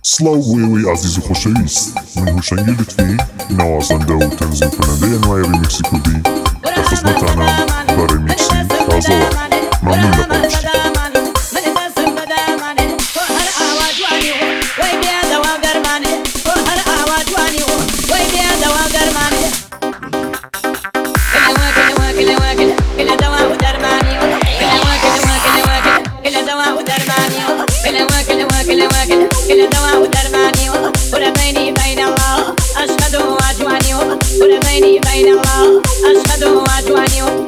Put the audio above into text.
سلاوی عزیز و خوشویست، من هوشنگی لطفی نوازنده و تنظیم کننده انواع ریمیکسی کردی در خدمتانم با ریمیکسی رازوار. ممنون لباشید. كل دواء ودرماني ولا بيني بين الله أشهد وأجواني ولا بيني بين الله أشهد وأجواني